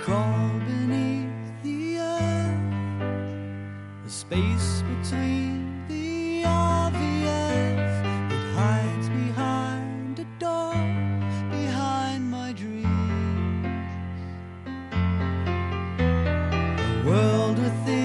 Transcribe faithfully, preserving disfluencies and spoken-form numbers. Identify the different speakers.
Speaker 1: crawl beneath the earth, the space between the obvious, it hides behind a door, behind my dreams. A world within